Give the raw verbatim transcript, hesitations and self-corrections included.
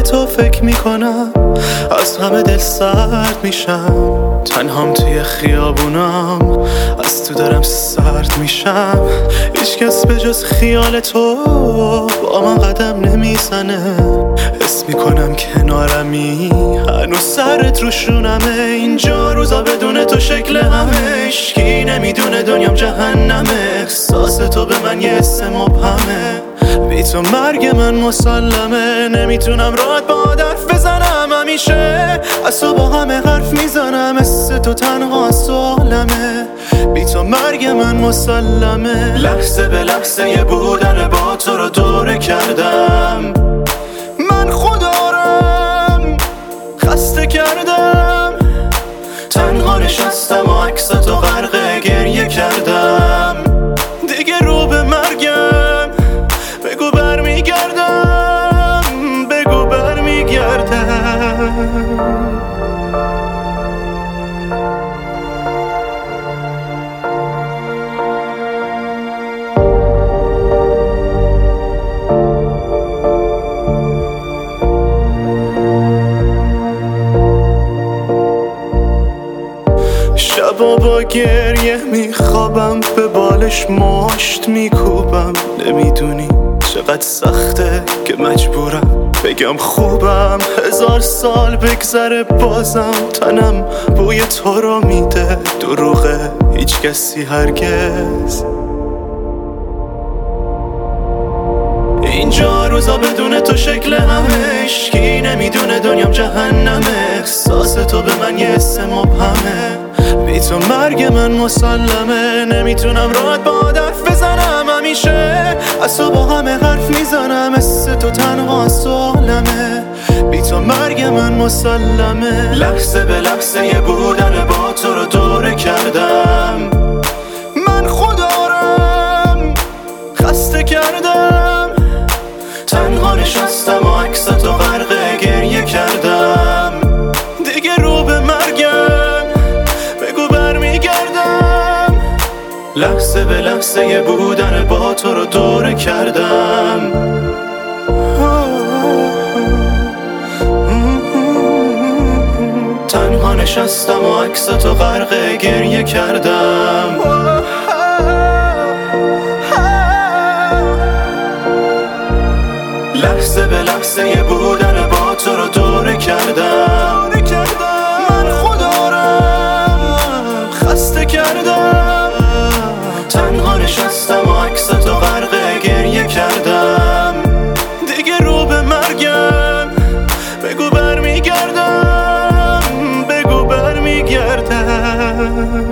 تو فکر میکنم از همه دل سرد میشم. تنهام توی خیابونم از تو دارم سرد میشم. هیچ کس به جز خیال تو با من قدم نمیزنه. حس میکنم کنارمی هنوز سرت روشونمه. اینجا روزا بدون تو شکل همه. هیچکی نمیدونه دنیام جهنمه. احساس تو به من یه حس مبهمه. بی تو مرگ من مسلمه. نمیتونم راحت با حرف بزنم. همیشه از تو با همه حرف میزنم. مثل تو تنها از تو عالمه. بی تو مرگ من مسلمه. لحظه به لحظه یه بودن با تو رو دوره کردم. من خودارم خسته کردم. تنها نشستم و عکس تو غرق گریه کردم. دیگه رو به مرگم بگو برمیگردم. بگو برمیگردم. شبا با گریه میخوابم. به بالش مشت میکوبم. نمیدونی چقدر سخته که مجبورم بگم خوبم. هزار سال بگذره بازم تنم بوی تو رو میده. دروغه هیچ کسی هرگز. اینجا روزا بدون تو شکل همه. هیچکی نمیدونه دنیام جهنمه. احساس تو به من یه حس مبهمه. بی تو مرگ من مسلمه. نمیتونم راحت با حرف بزنم. همیشه از تو با همه حرف میزنم. مثل تو تنها از تو عالمه. بی تو مرگ من مسلمه. لحظه به لحظه یه بودن با تو رو دوره کردم. من خودارم خسته کردم. تنها نشستم و عکس تو غرق گریه کردم. دیگه رو به مرگم بگو برمیگردم. لحظه به لحظه یه بودن با تو رو دوره کردم. تنها نشستم و عکس تو غرق گریه کردم. لحظه به لحظه یه بودن با تو رو دوره کردم. من خودارم خسته کردم. تنها نشستم و عکس تو غرق گریه کردم. دیگه رو به مرگم بگو برمیگردم. بگو برمیگردم.